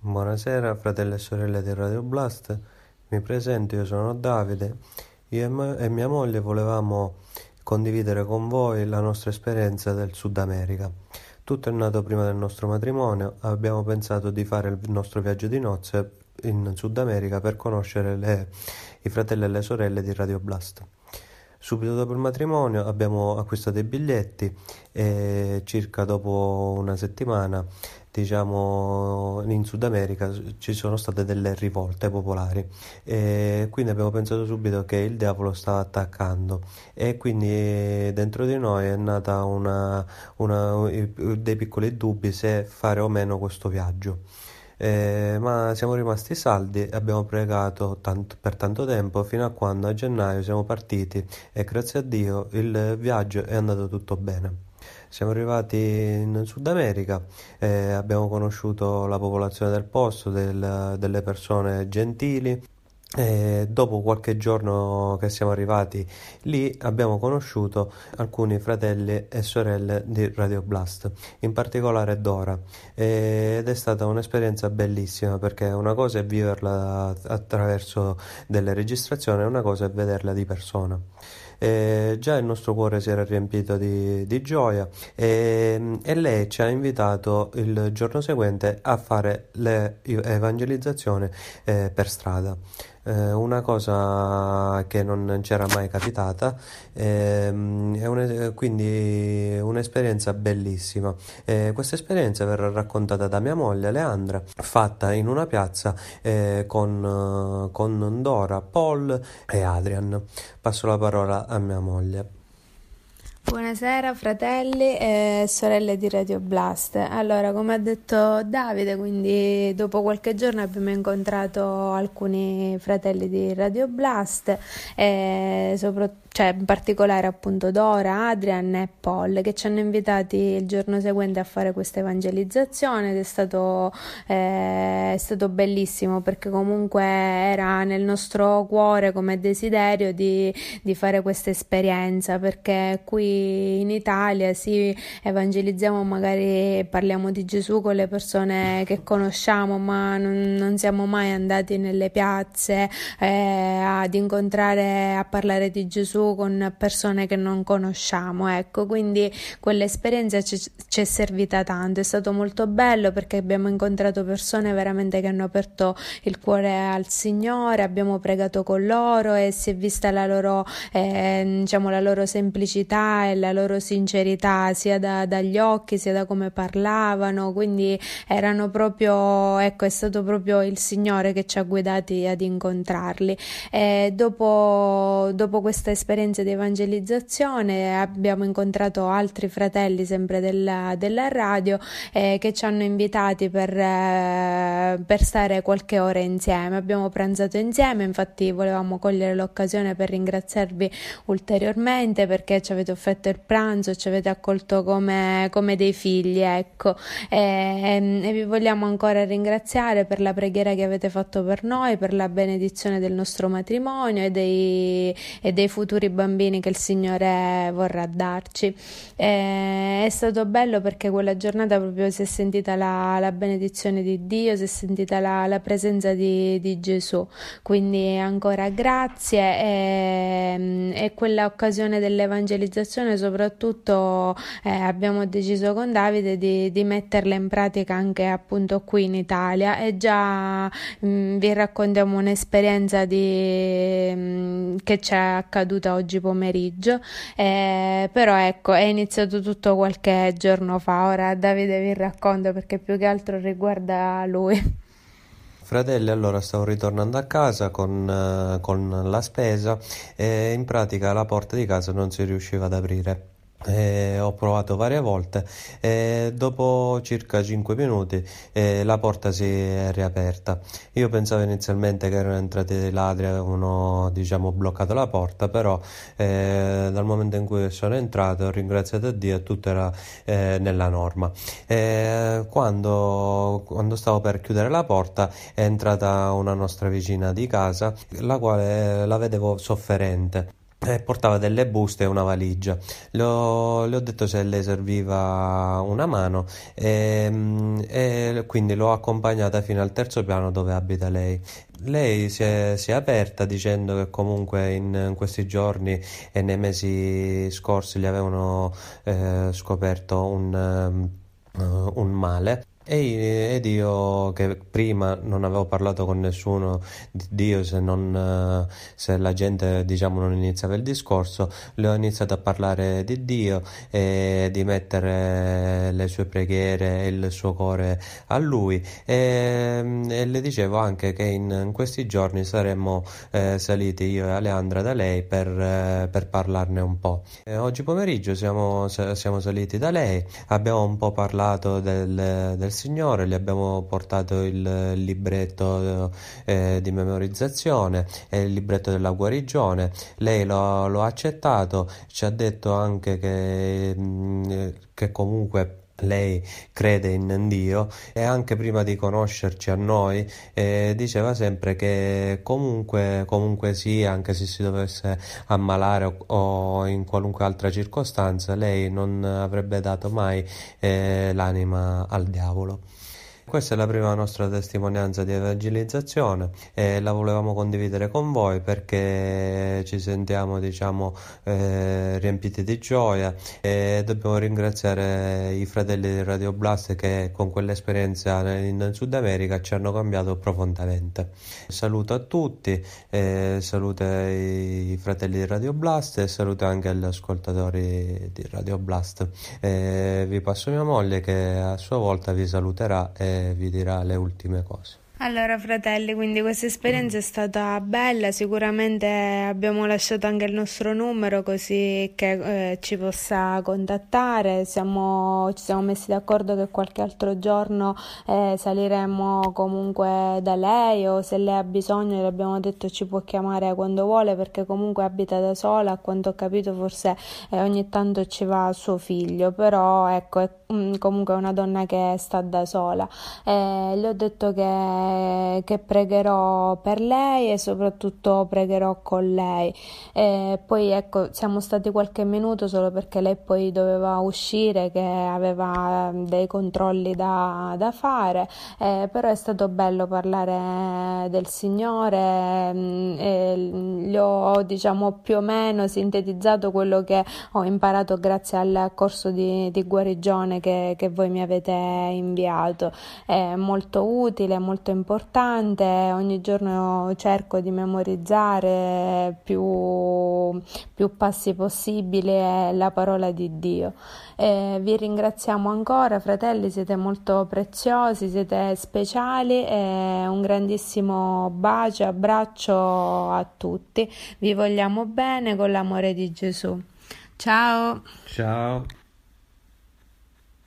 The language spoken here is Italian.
Buonasera fratelli e sorelle di Radio Blast, mi presento, io sono Davide, io e mia moglie volevamo condividere con voi la nostra esperienza del Sud America. Tutto è nato prima del nostro matrimonio, abbiamo pensato di fare il nostro viaggio di nozze in Sud America per conoscere i fratelli e le sorelle di Radio Blast. Subito dopo il matrimonio abbiamo acquistato i biglietti e circa dopo una settimana, diciamo, in Sud America ci sono state delle rivolte popolari e quindi abbiamo pensato subito che il diavolo stava attaccando e quindi dentro di noi è nata dei piccoli dubbi se fare o meno questo viaggio. Ma siamo rimasti saldi e abbiamo pregato per tanto tempo fino a quando a gennaio siamo partiti e grazie a Dio il viaggio è andato tutto bene. Siamo arrivati in Sud America, abbiamo conosciuto la popolazione del posto, delle persone gentili. E dopo qualche giorno che siamo arrivati lì abbiamo conosciuto alcuni fratelli e sorelle di Radio Blast, in particolare Dora, ed è stata un'esperienza bellissima perché una cosa è viverla attraverso delle registrazioni, una cosa è vederla di persona. Già il nostro cuore si era riempito di gioia e lei ci ha invitato il giorno seguente a fare le evangelizzazioni per strada. Una cosa che non c'era mai capitata, quindi un'esperienza bellissima. Questa esperienza verrà raccontata da mia moglie Leandra, fatta in una piazza con Dora, Paul e Adrian. Passo la parola a mia moglie. Buonasera fratelli e sorelle di Radio Blast. Allora, come ha detto Davide, quindi dopo qualche giorno abbiamo incontrato alcuni fratelli di Radio Blast, in particolare appunto Dora, Adrian e Paul, che ci hanno invitati il giorno seguente a fare questa evangelizzazione ed è stato bellissimo perché comunque era nel nostro cuore come desiderio di fare questa esperienza, perché qui in Italia sì, evangelizziamo, magari parliamo di Gesù con le persone che conosciamo, ma non siamo mai andati nelle piazze ad incontrare, a parlare di Gesù con persone che non conosciamo, ecco, quindi quell'esperienza ci è servita tanto, è stato molto bello perché abbiamo incontrato persone veramente che hanno aperto il cuore al Signore, abbiamo pregato con loro e si è vista la loro semplicità e la loro sincerità sia dagli occhi sia da come parlavano, quindi erano proprio, ecco, è stato proprio il Signore che ci ha guidati ad incontrarli. E dopo questa esperienza di evangelizzazione abbiamo incontrato altri fratelli sempre della radio che ci hanno invitati per stare qualche ora insieme. Abbiamo pranzato insieme, infatti volevamo cogliere l'occasione per ringraziarvi ulteriormente perché ci avete offerto il pranzo, ci avete accolto come dei figli, ecco, e vi vogliamo ancora ringraziare per la preghiera che avete fatto per noi, per la benedizione del nostro matrimonio e dei futuri bambini che il Signore vorrà darci. È stato bello perché quella giornata proprio si è sentita la benedizione di Dio, si è sentita la presenza di Gesù, quindi ancora grazie e quella occasione dell'evangelizzazione soprattutto abbiamo deciso con Davide di metterla in pratica anche appunto qui in Italia e già vi raccontiamo un'esperienza che ci è accaduta oggi pomeriggio, però ecco, è iniziato tutto qualche giorno fa. Ora Davide vi racconta perché più che altro riguarda lui. Fratelli, allora stavo ritornando a casa con la spesa e in pratica la porta di casa non si riusciva ad aprire. Ho provato varie volte e dopo circa 5 minuti la porta si è riaperta. Io pensavo inizialmente che erano entrati dei ladri e avevano, diciamo, bloccato la porta, però dal momento in cui sono entrato ho ringraziato Dio e tutto era nella norma. Quando stavo per chiudere la porta è entrata una nostra vicina di casa, la quale la vedevo sofferente. e portava delle buste e una valigia. Le ho detto se le serviva una mano e quindi l'ho accompagnata fino al terzo piano dove abita lei. Lei si è aperta dicendo che comunque in questi giorni e nei mesi scorsi gli avevano scoperto un male. Ed io che prima non avevo parlato con nessuno di Dio se la gente diciamo non iniziava il discorso, le ho iniziato a parlare di Dio e di mettere le sue preghiere e il suo cuore a Lui e le dicevo anche che in questi giorni saremmo saliti io e Aleandra da lei per parlarne un po'. Oggi pomeriggio siamo saliti da lei, abbiamo un po' parlato del Signore, gli abbiamo portato il libretto di memorizzazione e il libretto della guarigione. Lei lo ha accettato, ci ha detto anche che comunque lei crede in Dio e anche prima di conoscerci a noi diceva sempre che comunque sia, anche se si dovesse ammalare o in qualunque altra circostanza, lei non avrebbe dato mai l'anima al diavolo. Questa è la prima nostra testimonianza di evangelizzazione e la volevamo condividere con voi perché ci sentiamo, diciamo, riempiti di gioia e dobbiamo ringraziare i fratelli di Radio Blast che con quell'esperienza in Sud America ci hanno cambiato profondamente. Saluto a tutti, saluto i fratelli di Radio Blast e saluto anche gli ascoltatori di Radio Blast. Vi passo mia moglie che a sua volta vi saluterà e vi dirà le ultime cose. Allora, fratelli, quindi questa esperienza è stata bella, sicuramente abbiamo lasciato anche il nostro numero così che ci possa contattare, ci siamo messi d'accordo che qualche altro giorno saliremo comunque da lei o se lei ha bisogno, le abbiamo detto ci può chiamare quando vuole perché comunque abita da sola, a quanto ho capito forse ogni tanto ci va suo figlio, però ecco è comunque una donna che sta da sola. Le ho detto che pregherò per lei e soprattutto pregherò con lei. Poi ecco, siamo stati qualche minuto solo perché lei poi doveva uscire, che aveva dei controlli da fare, però è stato bello parlare del Signore, gli ho diciamo più o meno sintetizzato quello che ho imparato grazie al corso di guarigione che voi mi avete inviato. È molto utile, molto importante, ogni giorno cerco di memorizzare più passi possibile la parola di Dio. Vi ringraziamo ancora, fratelli, siete molto preziosi, siete speciali e un grandissimo bacio, abbraccio a tutti. Vi vogliamo bene con l'amore di Gesù. Ciao! Ciao!